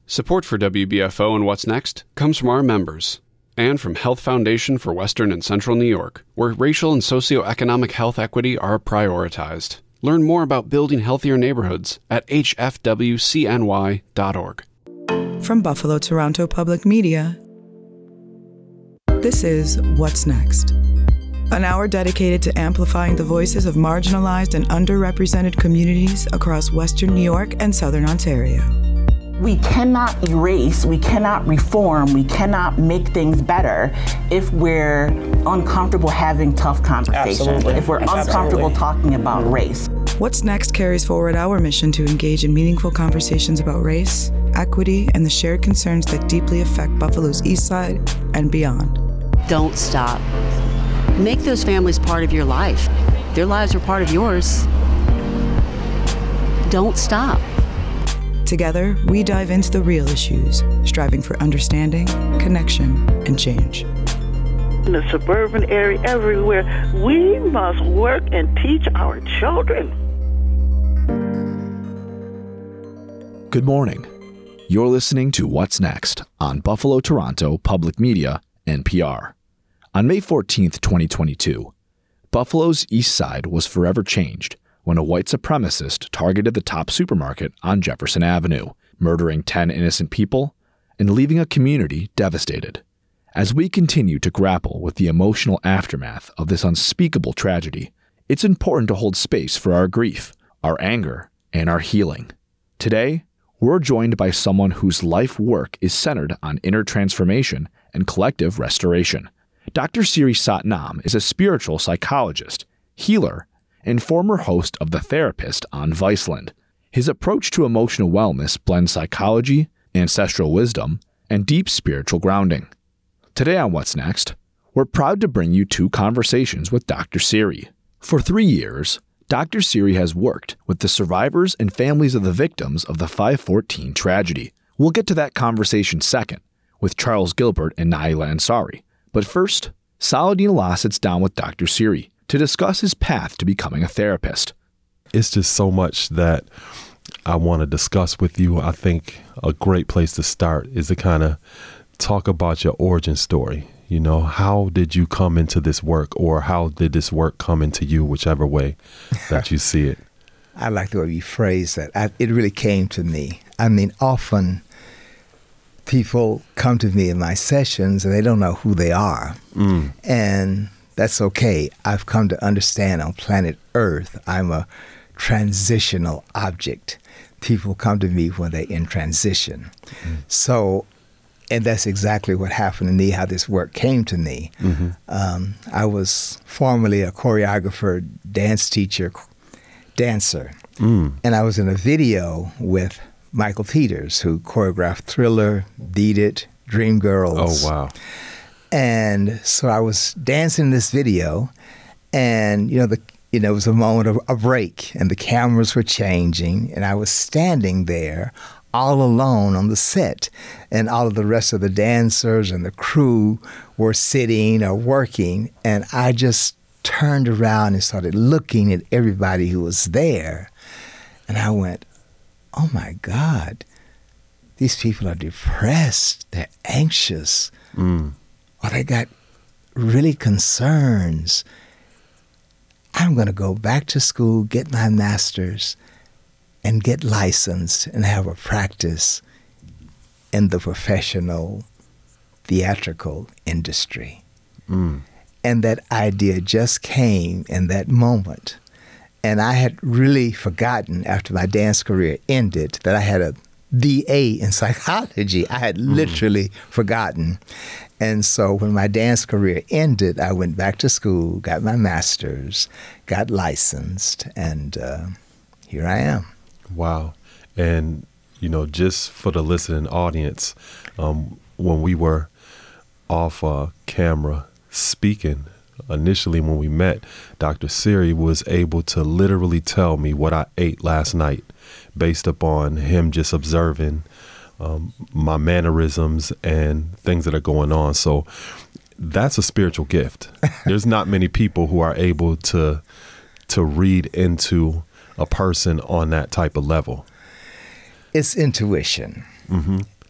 Support for WBFO and What's Next comes from our members and from Health Foundation for Western and Central New York, where racial and socioeconomic health equity are prioritized. Learn more about building healthier neighborhoods at hfwcny.org. From Buffalo Toronto Public Media, this is What's Next, an hour dedicated to amplifying the voices of marginalized and underrepresented communities across Western New York and Southern Ontario. We cannot erase, we cannot reform, we cannot make things better if we're uncomfortable having tough conversations, if we're uncomfortable talking about race. What's Next carries forward our mission to engage in meaningful conversations about race, equity, and the shared concerns that deeply affect Buffalo's East Side and beyond. Don't stop. Make those families part of your life. Their lives are part of yours. Don't stop. Together, we dive into the real issues, striving for understanding, connection, and change. In the suburban area, everywhere, we must work and teach our children. Good morning. You're listening to What's Next on Buffalo Toronto Public Media, NPR. On May 14th, 2022, Buffalo's East Side was forever changed when a white supremacist targeted the Top supermarket on Jefferson Avenue, murdering 10 innocent people and leaving a community devastated. As we continue to grapple with the emotional aftermath of this unspeakable tragedy, it's important to hold space for our grief, our anger, and our healing. Today, we're joined by someone whose life work is centered on inner transformation and collective restoration. Dr. Siri Satnam is a spiritual psychologist, healer, and former host of The Therapist on Viceland. His approach to emotional wellness blends psychology, ancestral wisdom, and deep spiritual grounding. Today on What's Next, we're proud to bring you two conversations with Dr. Siri. For 3 years, Dr. Siri has worked with the survivors and families of the victims of the 514 tragedy. We'll get to that conversation second, with Charles Gilbert and Naila Ansari. But first, Saladin Allah sits down with Dr. Siri to discuss his path to becoming a therapist. It's just so much that I want to discuss with you. I think a great place to start is to kind of talk about your origin story. You know, how did you come into this work, or how did this work come into you, whichever way that you see it? I like the way you phrase that. It really came to me. I mean, often people come to me in my sessions and they don't know who they are. And that's okay. I've come to understand on planet Earth, I'm a transitional object. People come to me when they're in transition. So, and that's exactly what happened to me, how this work came to me. I was formerly a choreographer, dance teacher, dancer. And I was in a video with Michael Peters, who choreographed Thriller, Beat It, Dreamgirls. Oh, wow. And so I was dancing in this video, and it was a moment of a break, and the cameras were changing, and I was standing there all alone on the set, and all of the rest of the dancers and the crew were sitting or working, and I just turned around and started looking at everybody who was there, and I went, oh my God, these people are depressed, they're anxious, or they got really concerns. I'm going to go back to school, get my master's, and get licensed and have a practice in the professional theatrical industry. And that idea just came in that moment. And I had really forgotten after my dance career ended that I had a BA in psychology. I had literally forgotten. And so when my dance career ended, I went back to school, got my master's, got licensed, and here I am. Wow. And, just for the listening audience, when we were off camera speaking, initially when we met, Dr. Siri was able to literally tell me what I ate last night based upon him just observing my mannerisms and things that are going on. So that's a spiritual gift. There's not many people who are able to read into a person on that type of level. It's intuition.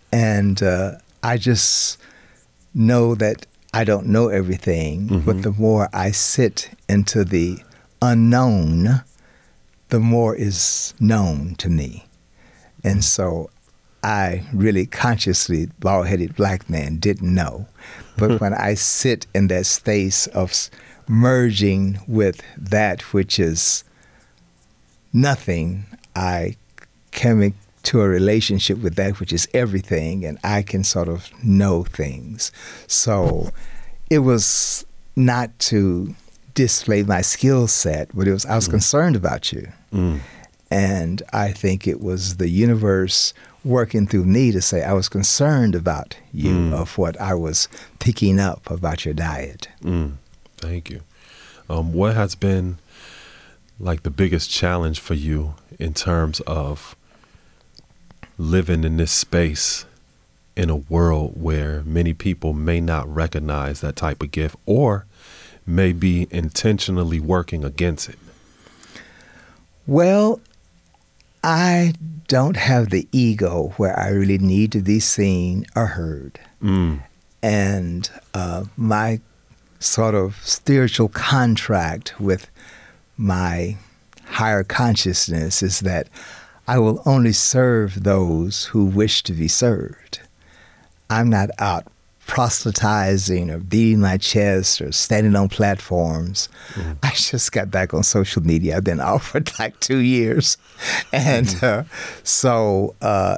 And I just know that I don't know everything, but the more I sit into the unknown, the more is known to me. And so I really consciously, bald-headed black man, didn't know. But when I sit in that space of merging with that which is nothing, I come to a relationship with that which is everything, and I can sort of know things. So it was not to display my skill set, but I was concerned about you. And I think it was the universe working through me to say I was concerned about you, of what I was picking up about your diet. Thank you. What has been like the biggest challenge for you in terms of living in this space in a world where many people may not recognize that type of gift or may be intentionally working against it? Well, I don't have the ego where I really need to be seen or heard. And my sort of spiritual contract with my higher consciousness is that I will only serve those who wish to be served. I'm not out proselytizing or beating my chest or standing on platforms. I just got back on social media. I've been out for like 2 years. And so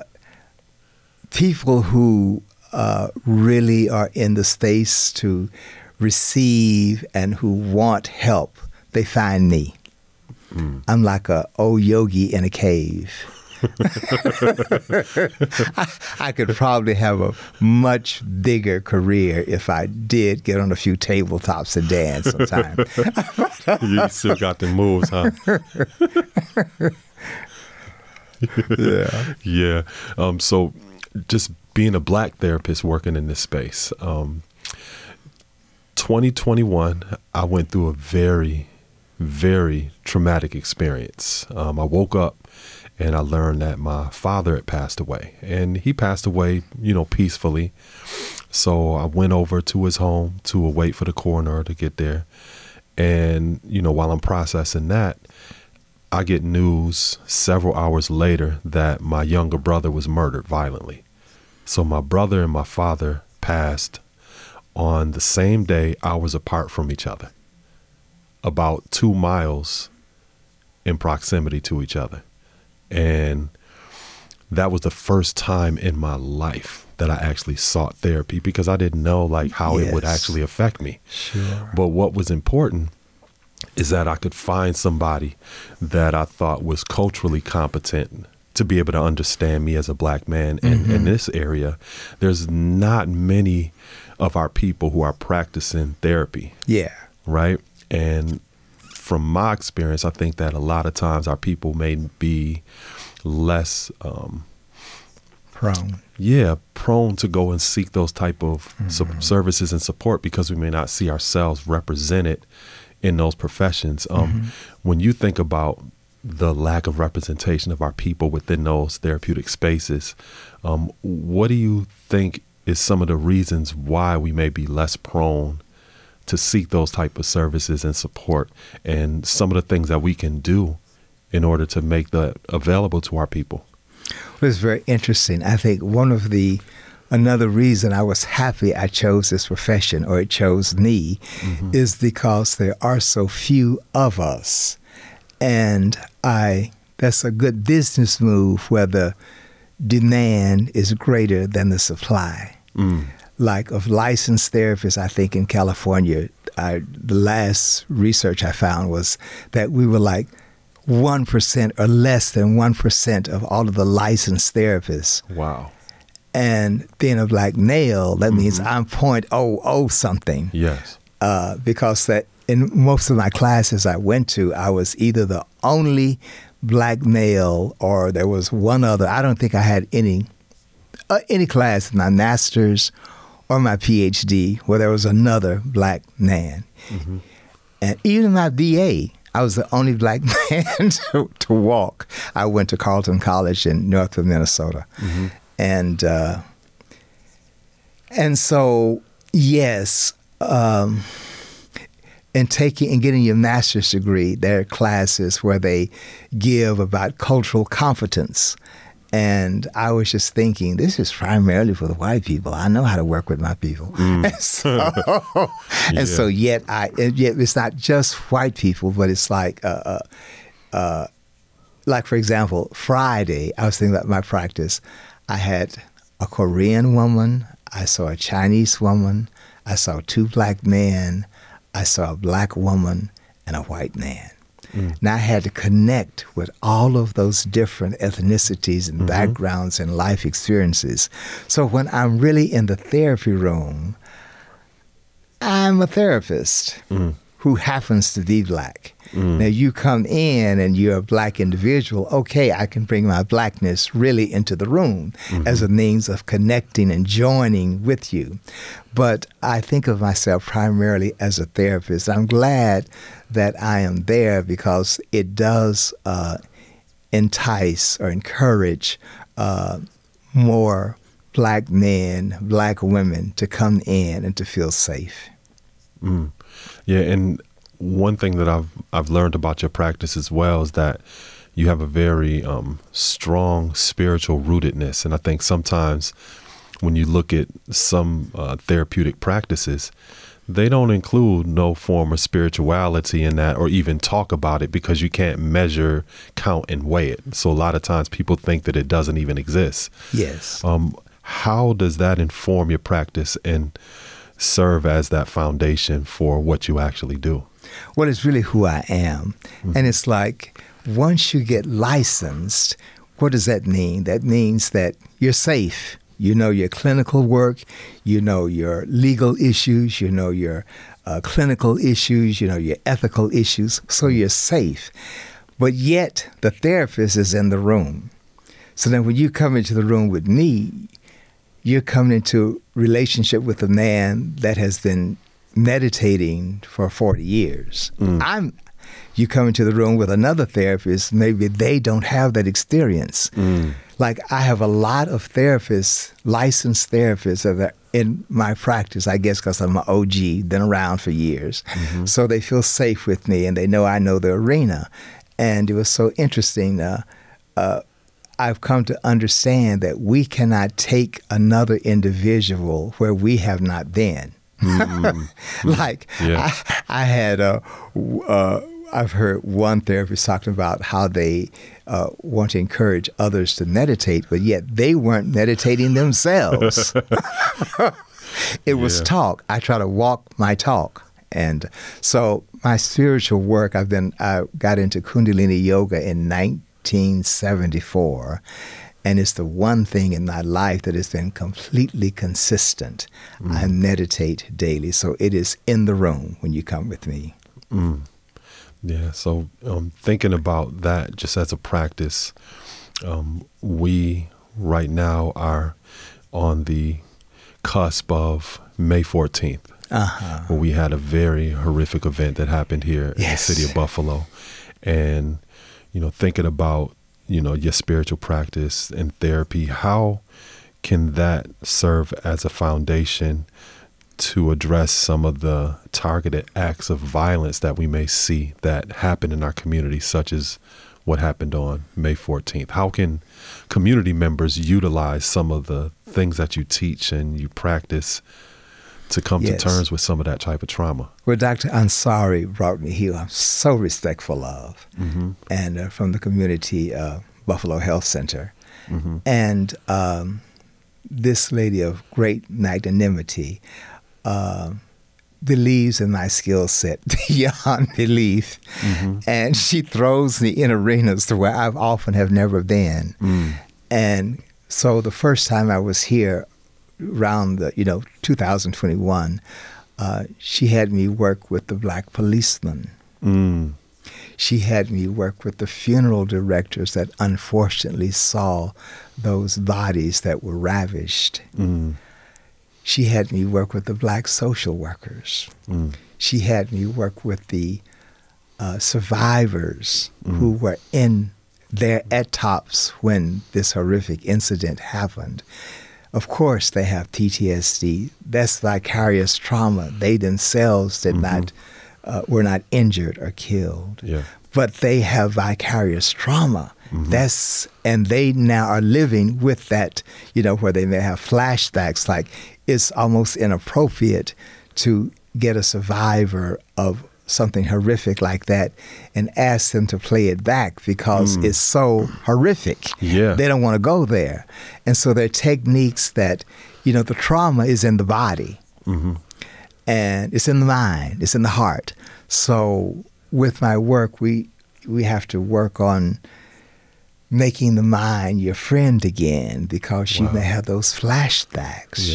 people who really are in the space to receive and who want help, they find me. I'm like a old yogi in a cave. I could probably have a much bigger career if I did get on a few tabletops and dance sometime. You still got the moves, huh? Yeah. So just being a black therapist working in this space, 2021, I went through a very, very traumatic experience. I woke up and I learned that my father had passed away, and he passed away, peacefully. So I went over to his home to wait for the coroner to get there. And, while I'm processing that, I get news several hours later that my younger brother was murdered violently. So my brother and my father passed on the same day, hours apart from each other, about 2 miles in proximity to each other. And that was the first time in my life that I actually sought therapy, because I didn't know how it would actually affect me. Sure. But what was important is that I could find somebody that I thought was culturally competent to be able to understand me as a black man. And in this area, there's not many of our people who are practicing therapy. Yeah. Right. And from my experience, I think that a lot of times our people may be less prone to go and seek those type of services and support, because we may not see ourselves represented in those professions. When you think about the lack of representation of our people within those therapeutic spaces, what do you think is some of the reasons why we may be less prone to seek those type of services and support, and some of the things that we can do in order to make that available to our people? Well, it's very interesting. I think another reason I was happy I chose this profession, or it chose me, is because there are so few of us. And that's a good business move where the demand is greater than the supply. Like of licensed therapists, I think in California, the last research I found was that we were like 1% or less than 1% of all of the licensed therapists. Wow. And being a black male, that means I'm 0.00 something. Yes. Because that in most of my classes I went to, I was either the only black male or there was one other. I don't think I had any class in my master's or my PhD where there was another black man. And even in my BA, I was the only black man to walk. I went to Carleton College in north of Minnesota. And And so, yes, in getting your master's degree, there are classes where they give about cultural competence. And I was just thinking, this is primarily for the white people. I know how to work with my people. And so yet it's not just white people, but it's like for example, Friday, I was thinking about my practice. I had a Korean woman, I saw a Chinese woman, I saw 2 black men, I saw a black woman and a white man. Now I had to connect with all of those different ethnicities and backgrounds and life experiences. So when I'm really in the therapy room, I'm a therapist who happens to be black. Now you come in and you're a black individual, okay, I can bring my blackness really into the room as a means of connecting and joining with you. But I think of myself primarily as a therapist. I'm glad that I am there because it does entice or encourage more black men, black women to come in and to feel safe. Yeah, and one thing that I've learned about your practice as well is that you have a very strong spiritual rootedness. And I think sometimes when you look at some therapeutic practices, they don't include no form of spirituality in that or even talk about it because you can't measure, count, and weigh it. So a lot of times people think that it doesn't even exist. Yes. How does that inform your practice and serve as that foundation for what you actually do? Well, it's really who I am. And it's like, once you get licensed, what does that mean? That means that you're safe. You know your clinical work, you know your legal issues, you know your clinical issues, you know your ethical issues, so you're safe. But yet, the therapist is in the room. So then when you come into the room with me, you're coming into relationship with a man that has been meditating for 40 years. You come into the room with another therapist, maybe they don't have that experience. Like I have a lot of therapists, licensed therapists that are in my practice, I guess because I'm an OG, been around for years. So they feel safe with me and they know I know the arena. And it was so interesting. I've come to understand that we cannot take another individual where we have not been. Like I had I've heard one therapist talking about how they want to encourage others to meditate, but yet they weren't meditating themselves. It was talk. I try to walk my talk. And so my spiritual work, I got into Kundalini Yoga in 1974. And it's the one thing in my life that has been completely consistent. I meditate daily. So it is in the room when you come with me. Yeah. So thinking about that just as a practice, we right now are on the cusp of May 14th, where we had a very horrific event that happened here in the city of Buffalo. And, thinking about your spiritual practice and therapy, how can that serve as a foundation to address some of the targeted acts of violence that we may see that happen in our community, such as what happened on May 14th? How can community members utilize some of the things that you teach and you practice to come to terms with some of that type of trauma? Well, Dr. Ansari brought me here. I'm so respectful of, and from the community Buffalo Health Center. And this lady of great magnanimity believes in my skill set beyond belief. And she throws me in arenas to where I've often have never been. And so the first time I was here, around the 2021, she had me work with the black policemen. She had me work with the funeral directors that unfortunately saw those bodies that were ravished. She had me work with the black social workers. She had me work with the survivors who were in there at TOPS when this horrific incident happened. of course, they have PTSD. That's vicarious trauma. They themselves were not injured or killed. Yeah. But they have vicarious trauma. And they now are living with that, where they may have flashbacks. Like, it's almost inappropriate to get a survivor of something horrific like that and ask them to play it back because it's so horrific. Yeah. They don't want to go there. And so there are techniques that, the trauma is in the body and it's in the mind, it's in the heart. So with my work, we have to work on making the mind your friend again, because you may have those flashbacks.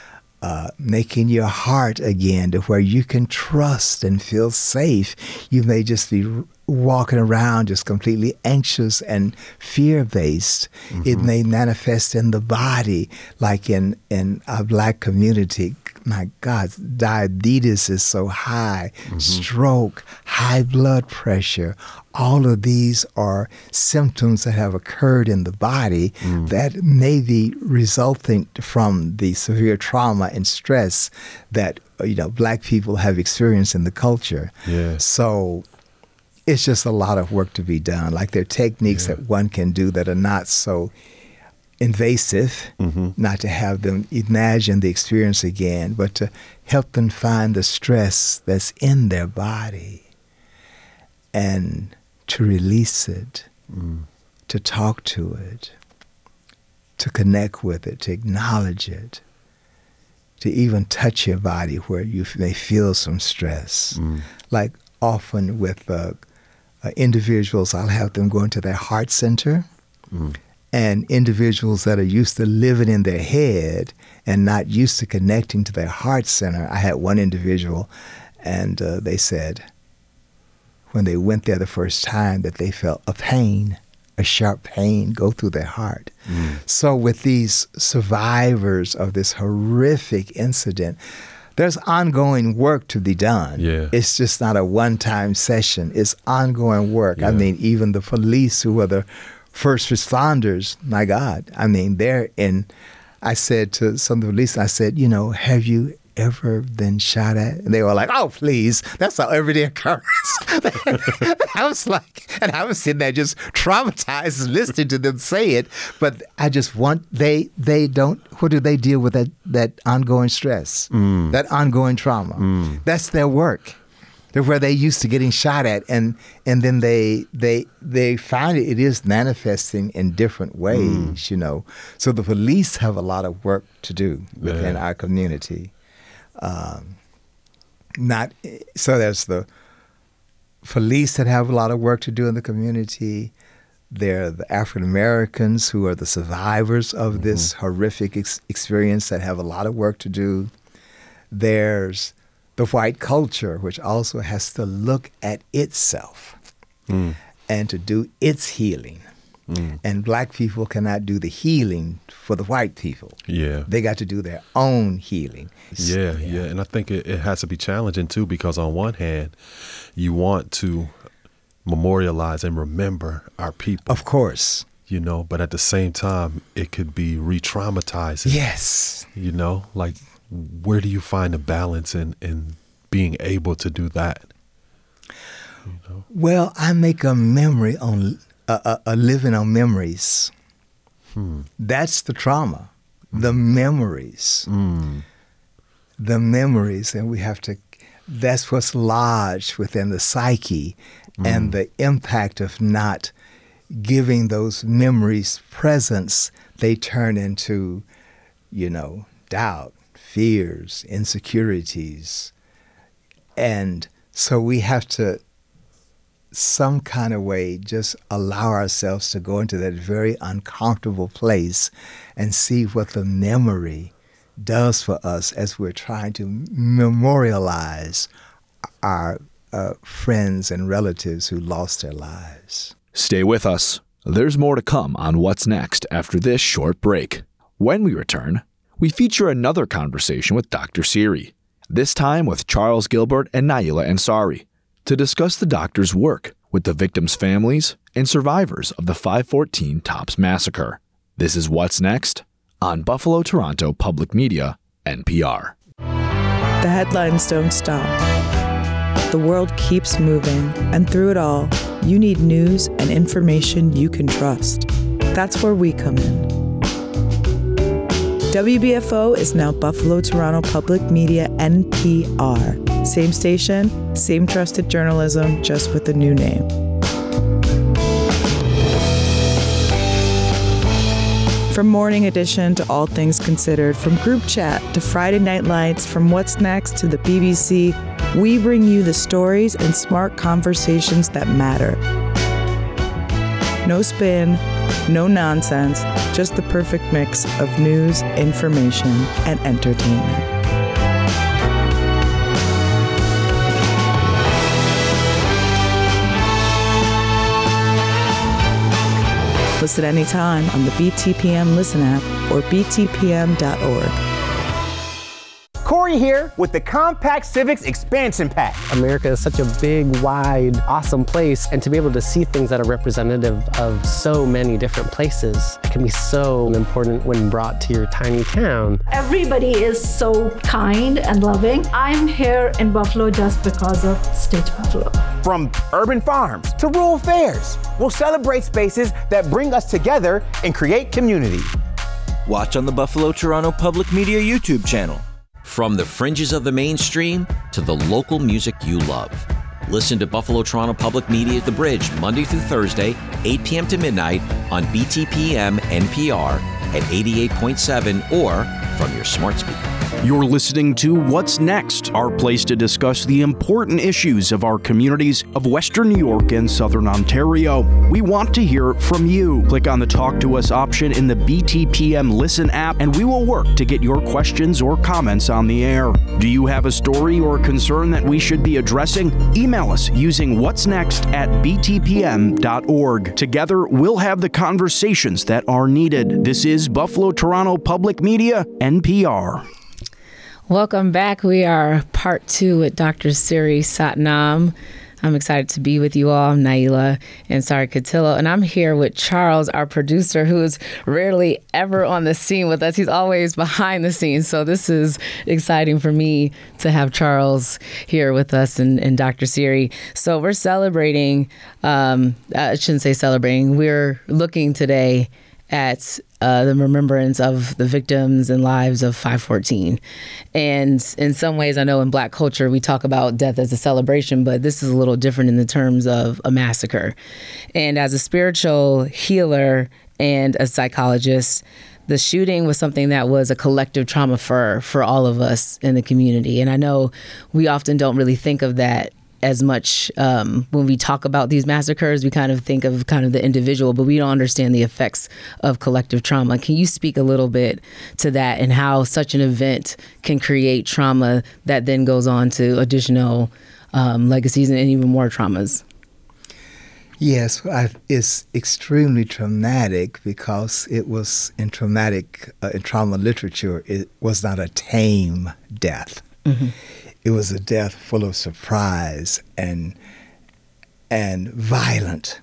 Making your heart again to where you can trust and feel safe. You may just be walking around just completely anxious and fear-based. It may manifest in the body, like in our Black community. My God, diabetes is so high, stroke, high blood pressure. All of these are symptoms that have occurred in the body that may be resulting from the severe trauma and stress that Black people have experienced in the culture. Yeah. So it's just a lot of work to be done. Like, there are techniques that one can do that are not so invasive, not to have them imagine the experience again, but to help them find the stress that's in their body and to release it, to talk to it, to connect with it, to acknowledge it, to even touch your body where you may feel some stress. Like, often with individuals, I'll have them go into their heart center. And individuals that are used to living in their head and not used to connecting to their heart center. I had one individual, and they said when they went there the first time that they felt a pain, a sharp pain go through their heart. So with these survivors of this horrific incident, there's ongoing work to be done. Yeah. It's just not a one-time session. It's ongoing work. Yeah. I mean, even the police, who are the first responders, my God, I mean, I said to some of the police, I said, have you ever been shot at? And they were like, oh, please, that's an everyday occurrence. I was sitting there just traumatized listening to them say it. But I just what do they deal with that ongoing stress, that ongoing trauma? That's their work. Where they used to getting shot at, and then they find it is manifesting in different ways, So the police have a lot of work to do within our community. So there's the police that have a lot of work to do in the community. There are the African Americans who are the survivors of this horrific experience that have a lot of work to do. There's the white culture, which also has to look at itself and to do its healing. And Black people cannot do the healing for the white people. Yeah. They got to do their own healing. Yeah. And I think it has to be challenging, too, because on one hand, you want to memorialize and remember our people. Of course. But at the same time, it could be re-traumatizing. Yes. Like, where do you find a balance in being able to do that? Well, I make a memory on a living on memories. That's the trauma, the memories, the memories, and we have to. That's what's lodged within the psyche, and the impact of not giving those memories presence. They turn into, doubt, fears, insecurities. And so we have to, some kind of way, just allow ourselves to go into that very uncomfortable place and see what the memory does for us as we're trying to memorialize our friends and relatives who lost their lives. Stay with us. There's more to come on What's Next after this short break. When we return, we feature another conversation with Dr. Siri, this time with Charles Gilbert and Naila Ansari, to discuss the doctor's work with the victims' families and survivors of the 514 Tops Massacre. This is What's Next on Buffalo Toronto Public Media, NPR. The headlines don't stop. The world keeps moving, and through it all, you need news and information you can trust. That's where we come in. WBFO is now Buffalo Toronto Public Media, NPR. Same station, same trusted journalism, just with a new name. From Morning Edition to All Things Considered, from Group Chat to Friday Night Lights, from What's Next to the BBC, we bring you the stories and smart conversations that matter. No spin, no nonsense, just the perfect mix of news, information, and entertainment. Listen anytime on the BTPM Listen app or btpm.org. Corey here with the Compact Civics Expansion Pack. America is such a big, wide, awesome place, and to be able to see things that are representative of so many different places can be so important when brought to your tiny town. Everybody is so kind and loving. I'm here in Buffalo just because of Stitch Buffalo. From urban farms to rural fairs, we'll celebrate spaces that bring us together and create community. Watch on the Buffalo Toronto Public Media YouTube channel. From the fringes of the mainstream to the local music you love. Listen to Buffalo Toronto Public Media The Bridge Monday through Thursday, 8 p.m. to midnight on BTPM NPR at 88.7 or from your smart speaker. You're listening to What's Next, our place to discuss the important issues of our communities of Western New York and Southern Ontario. We want to hear from you. Click on the Talk to Us option in the BTPM Listen app, and we will work to get your questions or comments on the air. Do you have a story or concern that we should be addressing? Email us using whatsnext@btpm.org. Together, we'll have the conversations that are needed. This is Buffalo Toronto Public Media, NPR. Welcome back. We are part 2 with Dr. Siri Satnam. I'm excited to be with you all. I'm Naila Ansari Cotillo, and I'm here with Charles, our producer, who is rarely ever on the scene with us. He's always behind the scenes. So this is exciting for me to have Charles here with us and Dr. Siri. So we're celebrating, I shouldn't say celebrating, we're looking today at the remembrance of the victims and lives of 514. And in some ways, I know in Black culture, we talk about death as a celebration, but this is a little different in the terms of a massacre. And as a spiritual healer and a psychologist, the shooting was something that was a collective trauma for all of us in the community. And I know we often don't really think of that as much when we talk about these massacres. We kind of think of the individual, but we don't understand the effects of collective trauma. Can you speak a little bit to that and how such an event can create trauma that then goes on to additional legacies and even more traumas? Yes, it's extremely traumatic because it was in trauma literature, it was not a tame death. Mm-hmm. It was a death full of surprise and violent.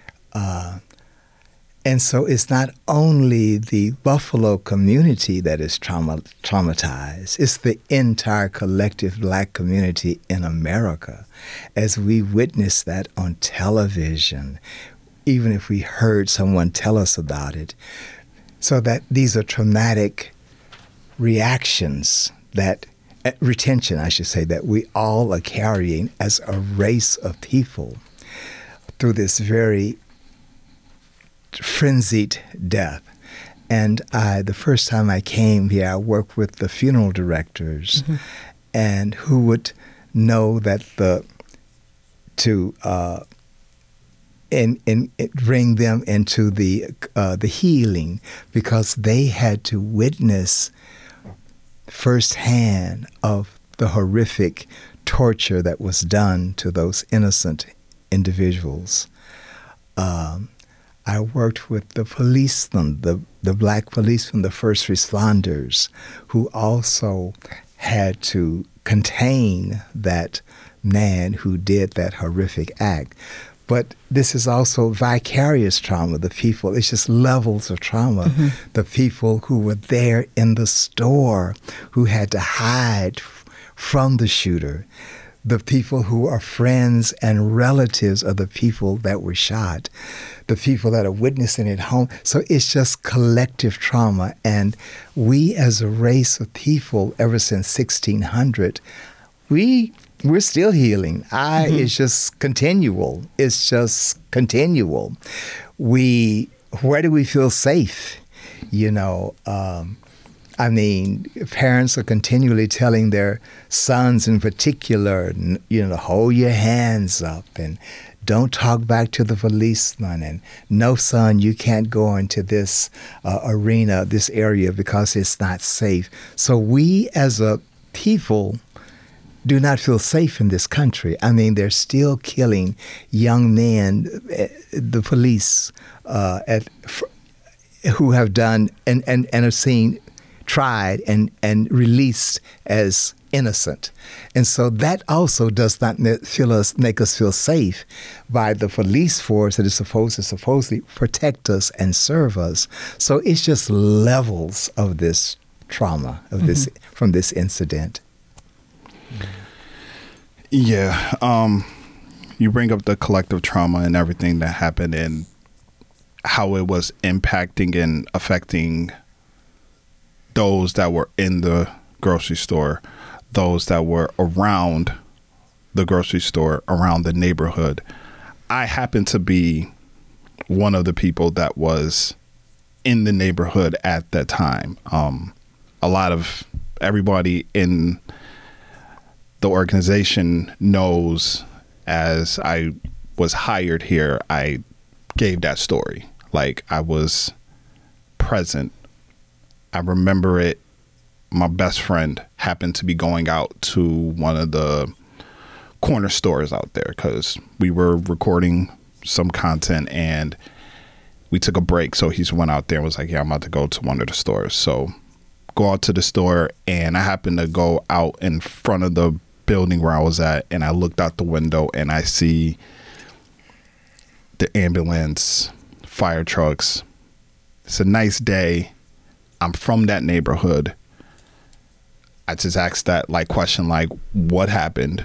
And so it's not only the Buffalo community that is traumatized, it's the entire collective Black community in America. As we witnessed that on television, even if we heard someone tell us about it. So that these are traumatic reactions retention, I should say, that we all are carrying as a race of people through this very frenzied death. And the first time I came here, I worked with the funeral directors, mm-hmm. and who would know that bring them into the healing, because they had to witness firsthand of the horrific torture that was done to those innocent individuals. I worked with the policemen, the Black policemen, the first responders, who also had to contain that man who did that horrific act. But this is also vicarious trauma. The people, it's just levels of trauma. Mm-hmm. The people who were there in the store, who had to hide from the shooter. The people who are friends and relatives of the people that were shot. The people that are witnessing it home. So it's just collective trauma. And we as a race of people, ever since 1600, we're still healing. It's just continual. It's just continual. Where do we feel safe? Parents are continually telling their sons in particular, hold your hands up and don't talk back to the policeman. And no, son, you can't go into this arena, this area, because it's not safe. So we as a people do not feel safe in this country. They're still killing young men, the police, who have done and are seen, tried and released as innocent. And so that also does not make us feel safe by the police force that is supposed to supposedly protect us and serve us. So it's just levels of this trauma this from this incident. Yeah, you bring up the collective trauma and everything that happened and how it was impacting and affecting those that were in the grocery store, those that were around the grocery store, around the neighborhood. I happen to be one of the people that was in the neighborhood at that time. A lot of everybody in the organization knows, as I was hired here, I gave that story. Like, I was present. I remember it. My best friend happened to be going out to one of the corner stores out there because we were recording some content and we took a break. So he went out there and was like, yeah, I'm about to go to one of the stores. So go out to the store, and I happened to go out in front of the building where I was at, and I looked out the window and I see the ambulance, fire trucks. It's a nice day. I'm from that neighborhood. I just asked that question, what happened?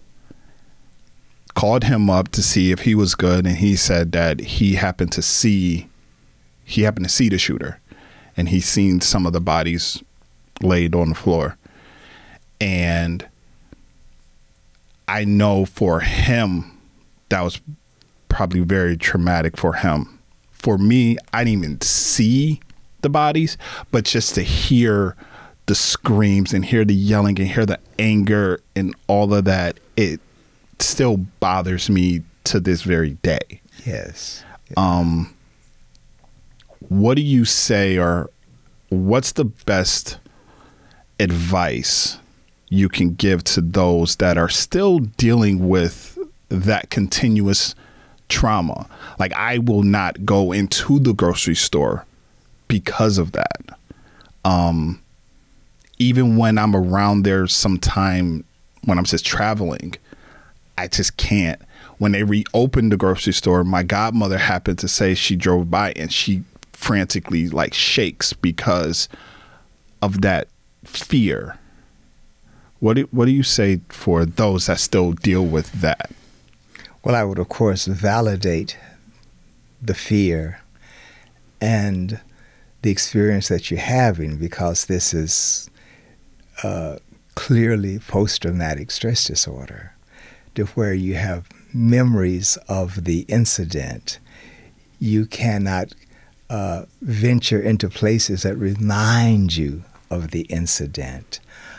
Called him up to see if he was good, and he said that he happened to see the shooter, and he seen some of the bodies laid on the floor. And I know for him, that was probably very traumatic for him. For me, I didn't even see the bodies, but just to hear the screams and hear the yelling and hear the anger and all of that, it still bothers me to this very day. Yes. What do you say, or what's the best advice you can give to those that are still dealing with that continuous trauma? Like, I will not go into the grocery store because of that. Even when I'm around there sometime when I'm just traveling, I just can't. When they reopened the grocery store, my godmother happened to say she drove by and she frantically shakes because of that fear. What do you say for those that still deal with that? Well, I would, of course, validate the fear and the experience that you're having, because this is clearly post-traumatic stress disorder, to where you have memories of the incident. You cannot venture into places that remind you of the incident.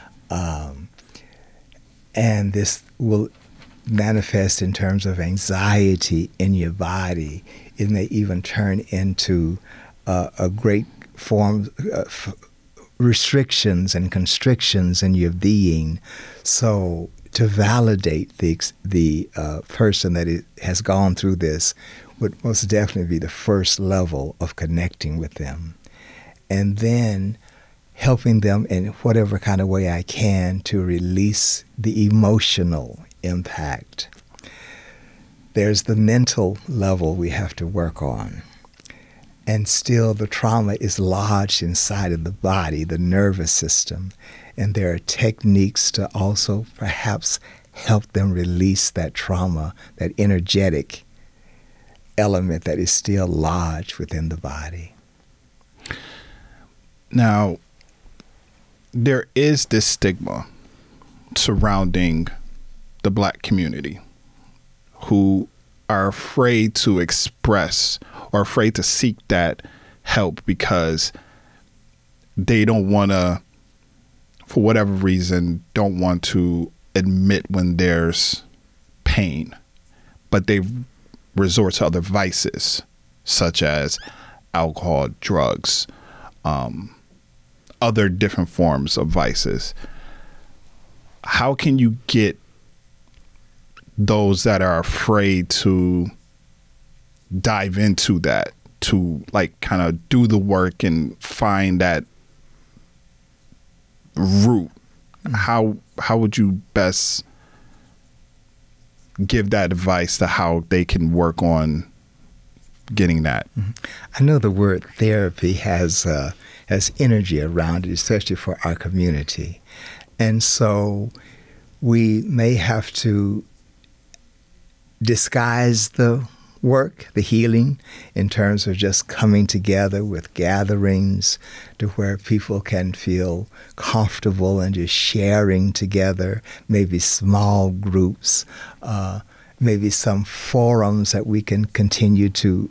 And this will manifest in terms of anxiety in your body. It may even turn into a great form of restrictions and constrictions in your being. So to validate the person that has gone through this would most definitely be the first level of connecting with them. And then helping them in whatever kind of way I can to release the emotional impact. there's the mental level we have to work on. And still the trauma is lodged inside of the body, the nervous system. And there are techniques to also perhaps help them release that trauma, that energetic element that is still lodged within the body. Now, there is this stigma surrounding the Black community who are afraid to express or afraid to seek that help because they don't want to, for whatever reason, don't want to admit when there's pain, but they resort to other vices such as alcohol, drugs, other different forms of vices. How can you get those that are afraid to dive into that, to like kind of do the work and find that root? How would you best give that advice to how they can work on getting that? I know the word therapy has energy around it, especially for our community. And so we may have to disguise the work, the healing, in terms of just coming together with gatherings to where people can feel comfortable and just sharing together, maybe small groups, maybe some forums that we can continue to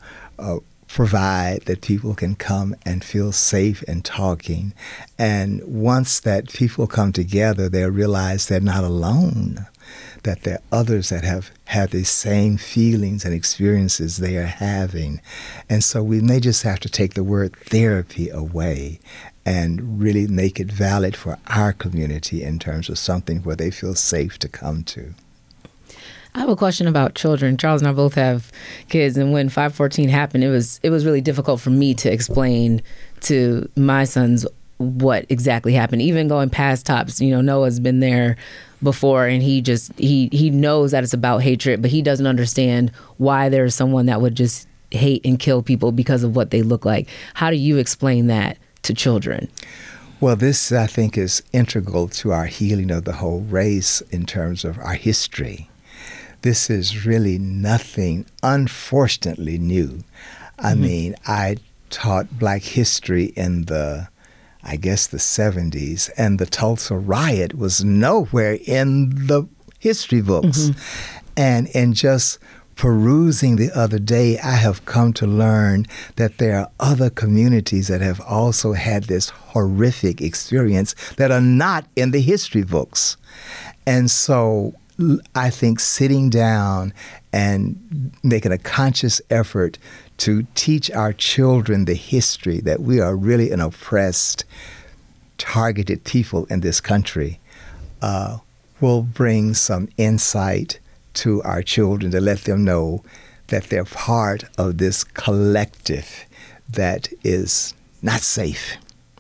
provide that people can come and feel safe in talking. And once that people come together, they realize they're not alone, that there are others that have had the same feelings and experiences they are having. And so we may just have to take the word therapy away and really make it valid for our community in terms of something where they feel safe to come to. I have a question about children. Charles and I both have kids, and when 514 happened, it was really difficult for me to explain to my sons what exactly happened. Even going past Tops, Noah's been there before, and he knows that it's about hatred, but he doesn't understand why there's someone that would just hate and kill people because of what they look like. How do you explain that to children? Well, this, I think, is integral to our healing of the whole race in terms of our history. This is really nothing, unfortunately, new. I mean, I taught Black history in the 70s, and the Tulsa riot was nowhere in the history books. And in just perusing the other day, I have come to learn that there are other communities that have also had this horrific experience that are not in the history books. And so I think sitting down and making a conscious effort to teach our children the history, that we are really an oppressed, targeted people in this country, will bring some insight to our children to let them know that they're part of this collective that is not safe.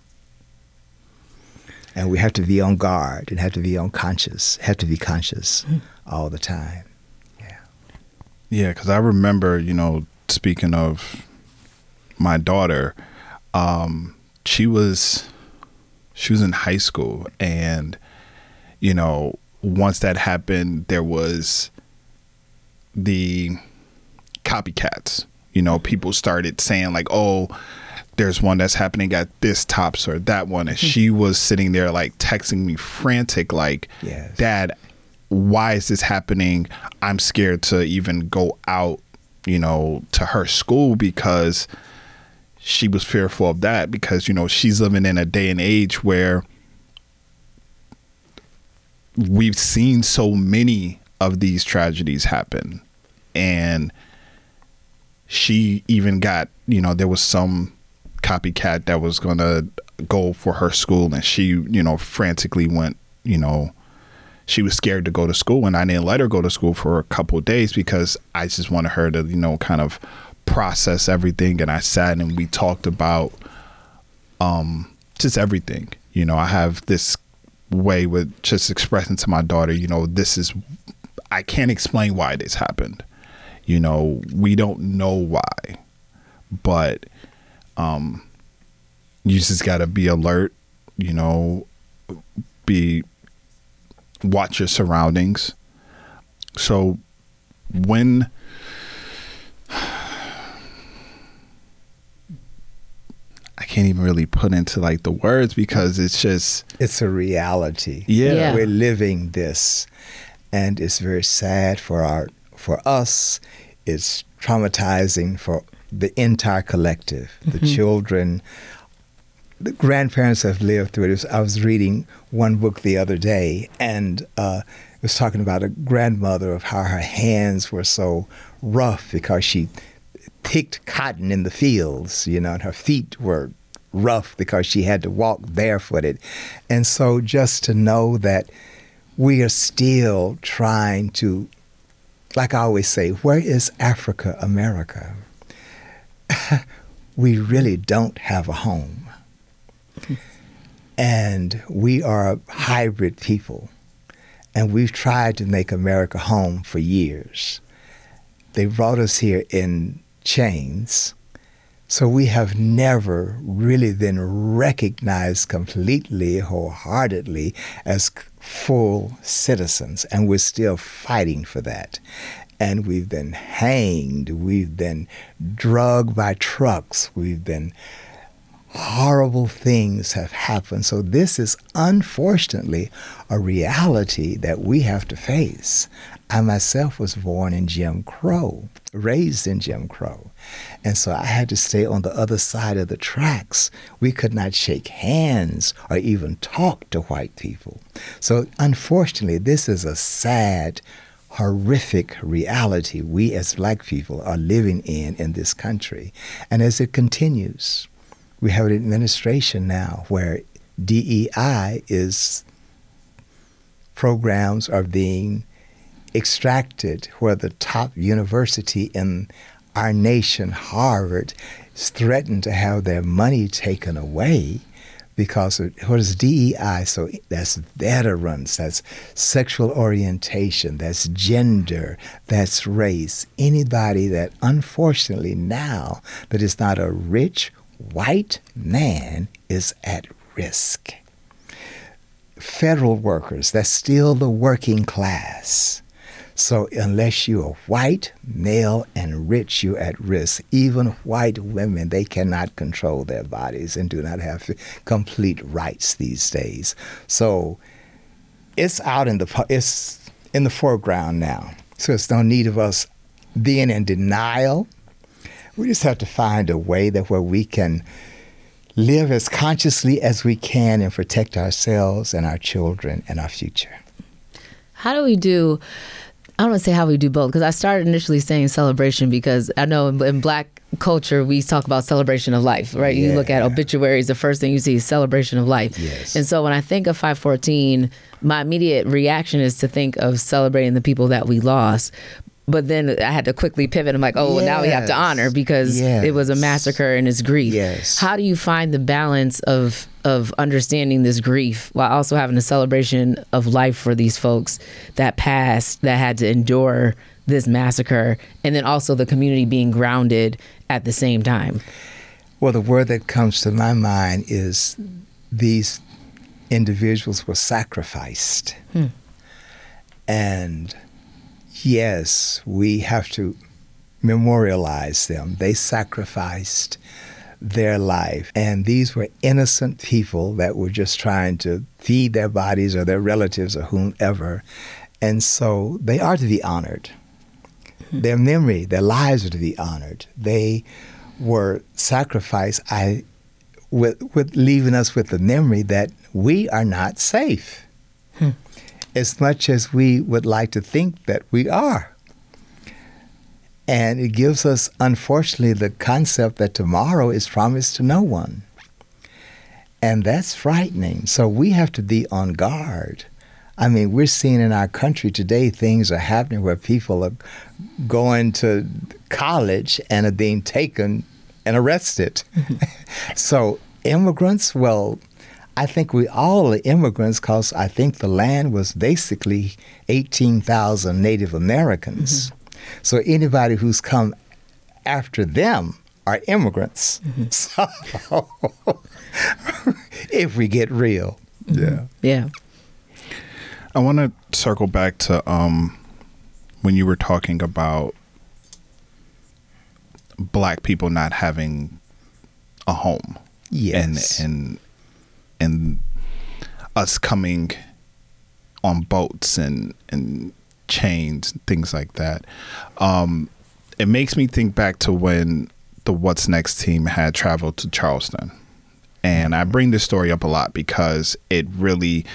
And we have to be on guard and have to be conscious all the time. Yeah, because I remember, speaking of my daughter, she was in high school, and, once that happened, there was the copycats. People started saying like, oh, there's one that's happening at this Tops or that one. And she was sitting there like texting me frantic, like, yes. Dad, why is this happening? I'm scared to even go out, to her school, because she was fearful of that, because, she's living in a day and age where we've seen so many of these tragedies happen. And she even got, there was some copycat that was going to go for her school, and she, frantically went, she was scared to go to school, and I didn't let her go to school for a couple of days because I just wanted her to, kind of process everything. And I sat and we talked about just everything. I have this way with just expressing to my daughter, I can't explain why this happened. You know, we don't know why, but you just got to be alert, you know, watch your surroundings. So when I can't even really put into like the words, because it's a reality. Yeah. We're living this, and it's very sad for us. It's traumatizing for the entire collective. The children, the grandparents have lived through it. I was reading one book the other day, and it was talking about a grandmother, of how her hands were so rough because she picked cotton in the fields, you know, and her feet were rough because she had to walk barefooted. And so just to know that we are still trying to, like I always say, where is Africa, America? We really don't have a home. And we are hybrid people. And we've tried to make America home for years. They brought us here in chains. So we have never really been recognized completely, wholeheartedly as full citizens. And we're still fighting for that. And we've been hanged. We've been drugged by trucks. Horrible things have happened. So this is unfortunately a reality that we have to face. I myself was born in Jim Crow, raised in Jim Crow. And so I had to stay on the other side of the tracks. We could not shake hands or even talk to white people. So unfortunately, this is a sad, horrific reality we as black people are living in this country. And as it continues, we have an administration now where DEI programs are being extracted, where the top university in our nation, Harvard, is threatened to have their money taken away because of what is DEI? So that's veterans, that's sexual orientation, that's gender, that's race. Anybody that unfortunately now that is not a rich white man is at risk. Federal workers, that's still the working class. So unless you are white, male, and rich, you're at risk. Even white women, they cannot control their bodies and do not have complete rights these days. So it's it's in the foreground now. So it's no need of us being in denial. We just have to find a way where we can live as consciously as we can and protect ourselves and our children and our future. How do we do, I don't want to say how we do both, because I started initially saying celebration because I know in black culture we talk about celebration of life, right? Yeah. You look at obituaries, the first thing you see is celebration of life. Yes. And so when I think of 514, my immediate reaction is to think of celebrating the people that we lost. But then I had to quickly pivot. I'm like, well, now we have to honor because it was a massacre and it's grief. Yes. How do you find the balance of understanding this grief while also having a celebration of life for these folks that passed, that had to endure this massacre, and then also the community being grounded at the same time? Well, the word that comes to my mind is these individuals were sacrificed. And yes, we have to memorialize them. They sacrificed their life. And these were innocent people that were just trying to feed their bodies or their relatives or whomever. And so they are to be honored. Their memory, their lives are to be honored. They were sacrificed with leaving us with the memory that we are not safe. As much as we would like to think that we are. And it gives us, unfortunately, the concept that tomorrow is promised to no one. And that's frightening. So we have to be on guard. I mean, we're seeing in our country today things are happening where people are going to college and are being taken and arrested. So immigrants, well, I think we all are immigrants because I think the land was basically 18,000 Native Americans. So anybody who's come after them are immigrants. So if we get real. Yeah. I want to circle back to when you were talking about Black people not having a home. Yes. And us coming on boats and chains, things like that. It makes me think back to when the What's Next team had traveled to Charleston. And I bring this story up a lot because it really,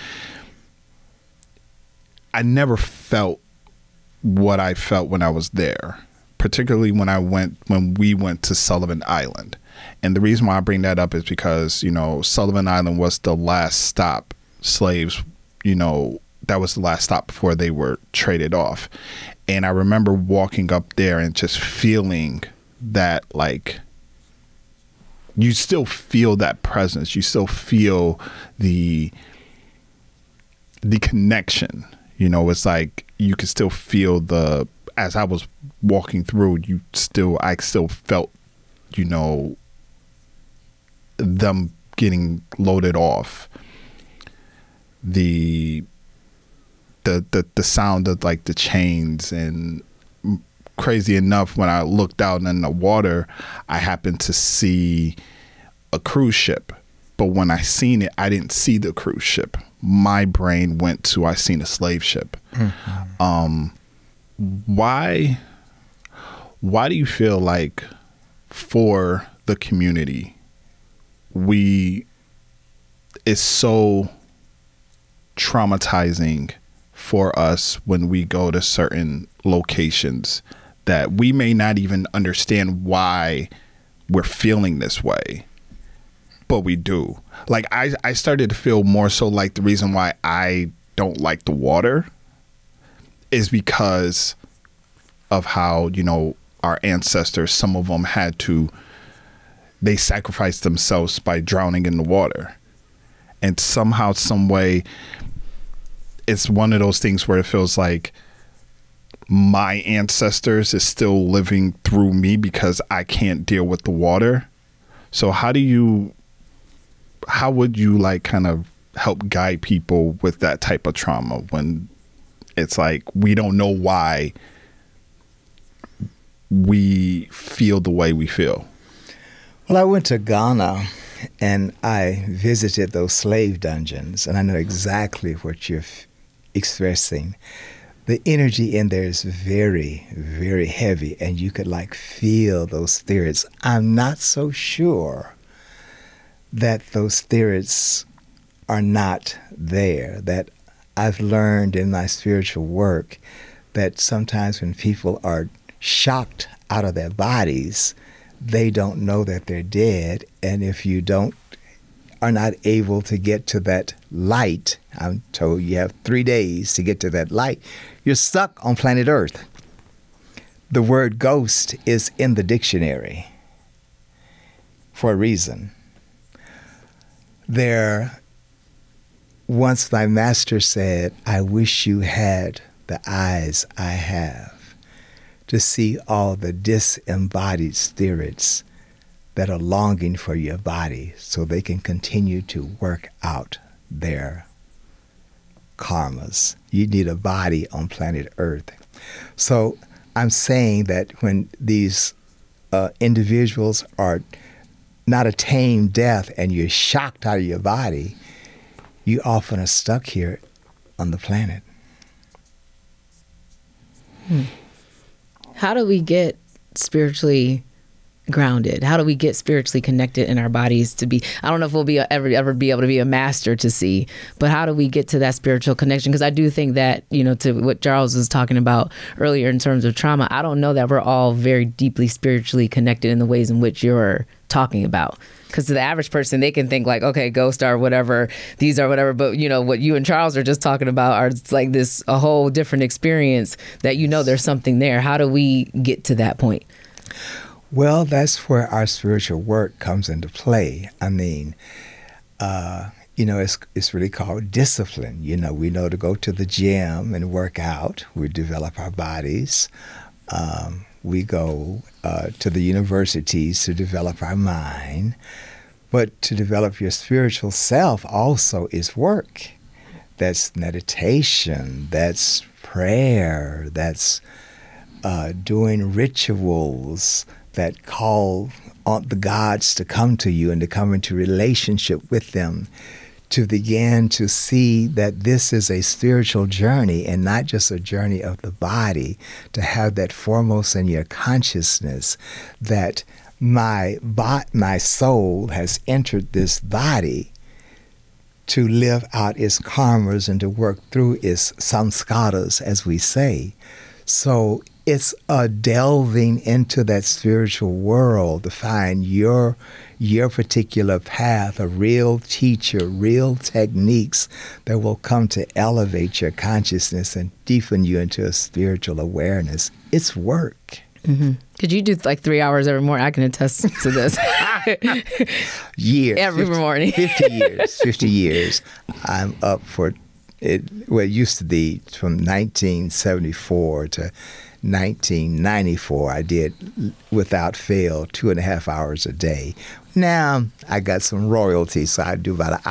I never felt what I felt when I was there, particularly when we went to Sullivan Island. And the reason why I bring that up is because, Sullivan Island was the last stop slaves, that was the last stop before they were traded off. And I remember walking up there and just feeling that, like, you still feel that presence. You still feel the connection. It's like you can still feel as I was walking through, I still felt, them getting loaded off. The sound of like the chains, and crazy enough, when I looked out in the water, I happened to see a cruise ship. But when I seen it, I didn't see the cruise ship. My brain went to I seen a slave ship. Why do you feel like for the community it's so traumatizing for us when we go to certain locations that we may not even understand why we're feeling this way, but we do? Like I started to feel more so like the reason why I don't like the water is because of how, our ancestors, some of them they sacrificed themselves by drowning in the water. And somehow, some way, it's one of those things where it feels like my ancestors is still living through me because I can't deal with the water. So how would you like kind of help guide people with that type of trauma when it's like we don't know why we feel the way we feel? Well, I went to Ghana and I visited those slave dungeons, and I know exactly what you're expressing. The energy in there is very, very heavy, and you could like feel those spirits. I'm not so sure that those spirits are not there, that I've learned in my spiritual work that sometimes when people are shocked out of their bodies, they don't know that they're dead. And if you are not able to get to that light, I'm told you have 3 days to get to that light, you're stuck on planet Earth. The word ghost is in the dictionary for a reason. Once my master said, I wish you had the eyes I have to see all the disembodied spirits that are longing for your body so they can continue to work out their karmas. You need a body on planet Earth. So I'm saying that when these individuals are not attained death and you're shocked out of your body, you often are stuck here on the planet. How do we get spiritually grounded? How do we get spiritually connected in our bodies to be, I don't know if we'll be ever be able to be a master to see, but how do we get to that spiritual connection? Because I do think that, to what Charles was talking about earlier in terms of trauma, I don't know that we're all very deeply spiritually connected in the ways in which you're talking about. Because to the average person, they can think like, okay, ghost are whatever, these are whatever. But, what you and Charles are just talking about are like a whole different experience that, there's something there. How do we get to that point? Well, that's where our spiritual work comes into play. I mean, it's really called discipline. We know to go to the gym and work out. We develop our bodies. We go to the universities to develop our mind. But to develop your spiritual self also is work. That's meditation, that's prayer, that's doing rituals that call on the gods to come to you and to come into relationship with them, to begin to see that this is a spiritual journey and not just a journey of the body, to have that foremost in your consciousness that my soul has entered this body to live out its karmas and to work through its samskaras, as we say. So it's a delving into that spiritual world to find your particular path, a real teacher, real techniques that will come to elevate your consciousness and deepen you into a spiritual awareness. It's work. Mm-hmm. Could you do like 3 hours every morning? I can attest to this. Years. Every morning. 50 years. I'm up for it. Well, it used to be from 1974 to 1994. I did, without fail, 2.5 hours a day. Now, I got some royalties, so I do about 1.5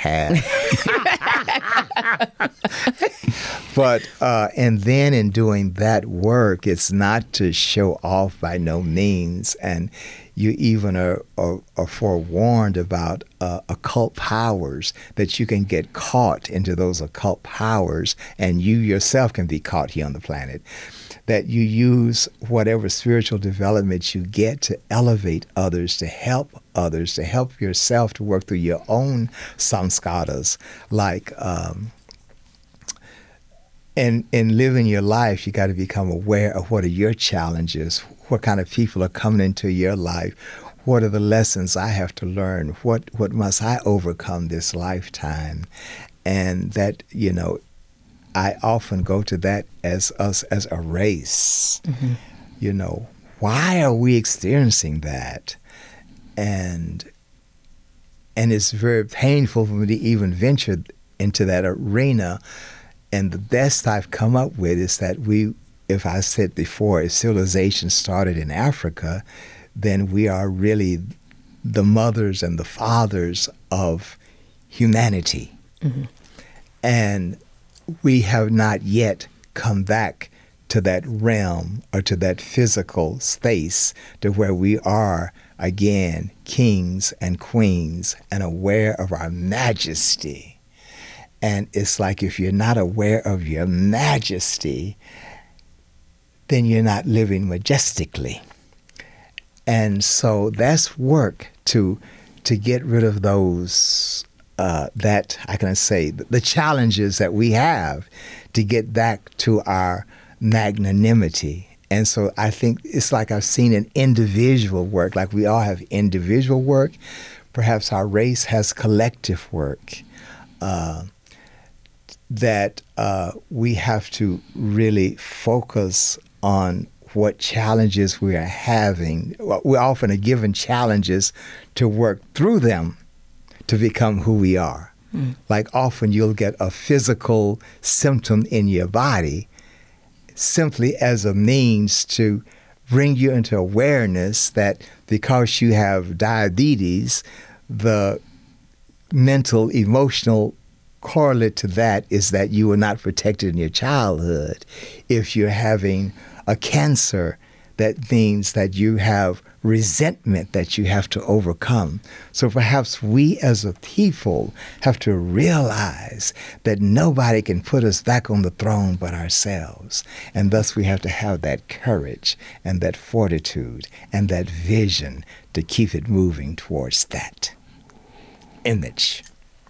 hours. But, and then in doing that work, it's not to show off by no means. And you even are forewarned about occult powers, that you can get caught into those occult powers, and you yourself can be caught here on the planet. That you use whatever spiritual development you get to elevate others, to help yourself to work through your own samskaras. Like, in living your life, you got to become aware of what are your challenges, what kind of people are coming into your life, what are the lessons I have to learn, what must I overcome this lifetime. And that, you know, I often go to that as us as a race. Mm-hmm. You know, why are we experiencing that? And it's very painful for me to even venture into that arena. And the best I've come up with is that if I said before, if civilization started in Africa, then we are really the mothers and the fathers of humanity. Mm-hmm. And we have not yet come back to that realm or to that physical space to where we are, again, kings and queens and aware of our majesty. And it's like if you're not aware of your majesty, then you're not living majestically. And so that's work to get rid of those, the challenges that we have to get back to our magnanimity. And so I think it's like I've seen an individual work, like we all have individual work. Perhaps our race has collective work. That we have to really focus on what challenges we are having. We often are given challenges to work through them to become who we are. Mm. Like often you'll get a physical symptom in your body simply as a means to bring you into awareness that because you have diabetes, the mental, emotional correlate to that is that you were not protected in your childhood. If you're having a cancer, that means that you have resentment that you have to overcome. So perhaps we as a people have to realize that nobody can put us back on the throne but ourselves. And thus we have to have that courage and that fortitude and that vision to keep it moving towards that image.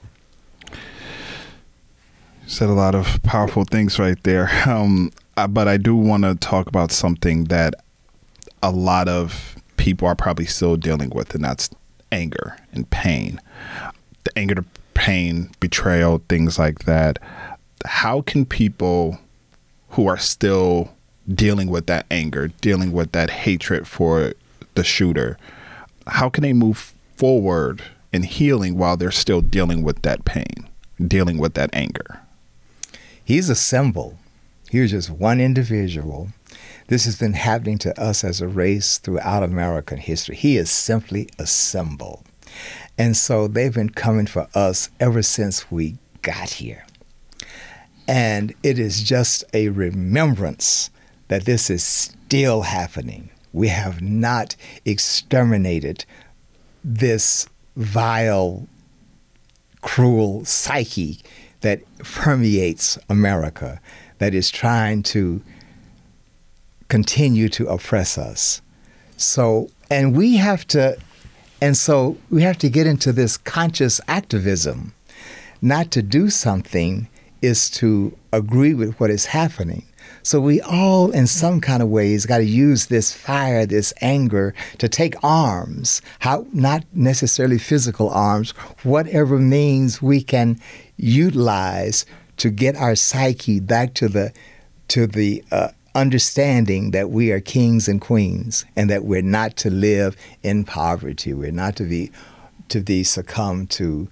Said a lot of powerful things right there. But I do want to talk about something that a lot of people are probably still dealing with, and that's anger and pain. The anger, the pain, betrayal, things like that. How can people who are still dealing with that anger, dealing with that hatred for the shooter, how can they move forward in healing while they're still dealing with that pain, dealing with that anger? He's a symbol. He was just one individual. This has been happening to us as a race throughout American history. He is simply a symbol. And so they've been coming for us ever since we got here. And it is just a remembrance that this is still happening. We have not exterminated this vile, cruel psyche that permeates America, that is trying to continue to oppress us. So we have to get into this conscious activism. Not to do something is to agree with what is happening. So we all, in some kind of ways, got to use this fire, this anger, to take arms, not necessarily physical arms, whatever means we can utilize to get our psyche back to the understanding that we are kings and queens, and that we're not to live in poverty. We're not to be succumb to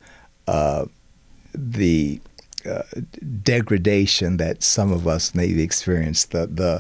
the degradation that some of us maybe experienced, the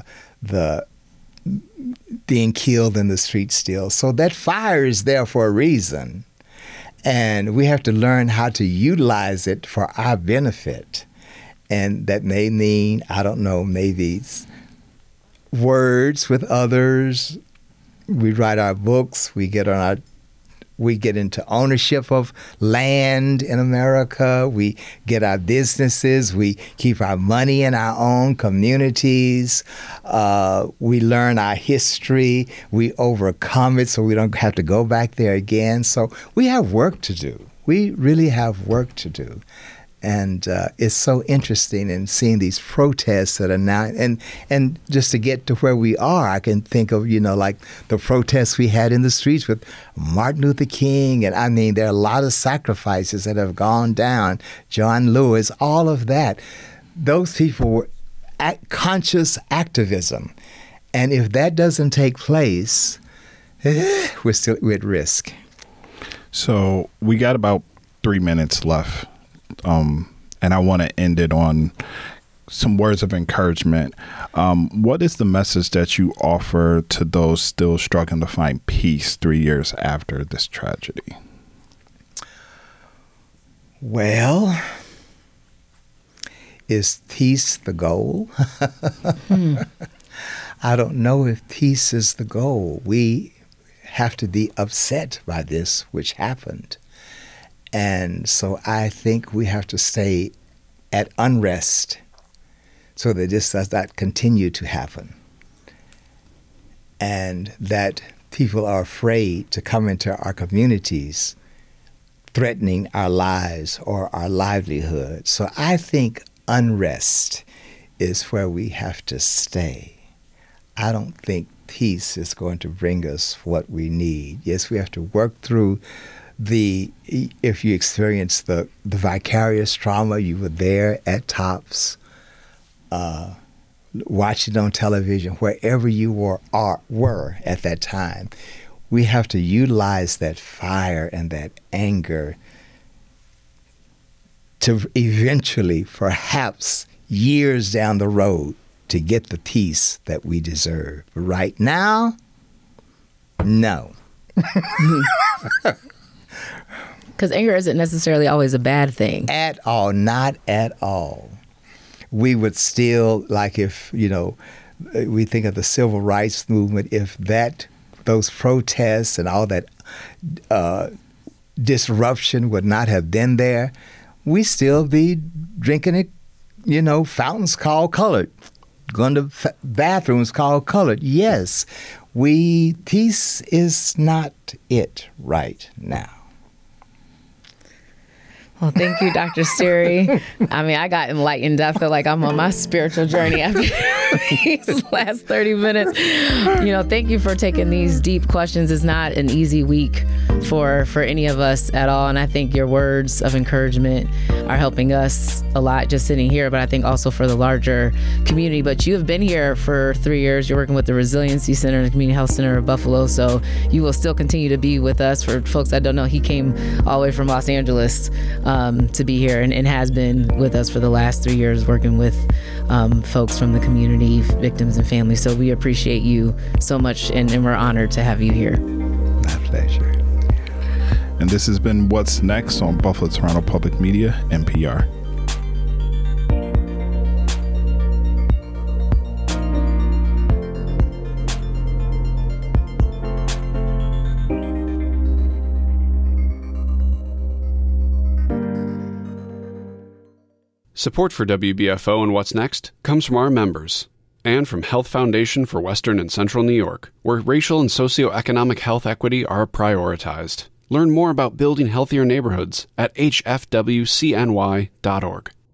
being killed in the street still. So that fire is there for a reason, and we have to learn how to utilize it for our benefit. And that may mean, I don't know, maybe words with others. We write our books. We get into ownership of land in America. We get our businesses. We keep our money in our own communities. We learn our history. We overcome it so we don't have to go back there again. So we have work to do. We really have work to do. And it's so interesting in seeing these protests that are now, and just to get to where we are, I can think of, like the protests we had in the streets with Martin Luther King. And I mean, there are a lot of sacrifices that have gone down. John Lewis, all of that. Those people were conscious activism. And if that doesn't take place, we're at risk. So we got about 3 minutes left. And I want to end it on some words of encouragement. What is the message that you offer to those still struggling to find peace 3 years after this tragedy? Well, is peace the goal? I don't know if peace is the goal. We have to be upset by this, which happened. And so I think we have to stay at unrest so that this does not continue to happen. And that people are afraid to come into our communities threatening our lives or our livelihood. So I think unrest is where we have to stay. I don't think peace is going to bring us what we need. Yes, we have to work through if you experience the vicarious trauma, you were there at Tops, watching on television, wherever you were at that time, we have to utilize that fire and that anger to eventually, perhaps years down the road, to get the peace that we deserve. Right now, no. Because anger isn't necessarily always a bad thing. At all, not at all. We would still, like if, we think of the civil rights movement, if those protests and all that disruption would not have been there, we still be drinking it, fountains called colored, going to bathrooms called colored. Yes, peace is not it right now. Well, thank you, Dr. Siri. I mean, I got enlightened. I feel like I'm on my spiritual journey after these last 30 minutes. Thank you for taking these deep questions. It's not an easy week for any of us at all. And I think your words of encouragement are helping us a lot just sitting here, but I think also for the larger community. But you have been here for 3 years. You're working with the Resiliency Center and the Community Health Center of Buffalo. So you will still continue to be with us. For folks that don't know, he came all the way from Los Angeles to be here and has been with us for the last 3 years, working with folks from the community, victims and families. So we appreciate you so much, and we're honored to have you here. My pleasure. And this has been What's Next on Buffalo Toronto Public Media, NPR. Support for WBFO and What's Next comes from our members and from Health Foundation for Western and Central New York, where racial and socioeconomic health equity are prioritized. Learn more about building healthier neighborhoods at hfwcny.org.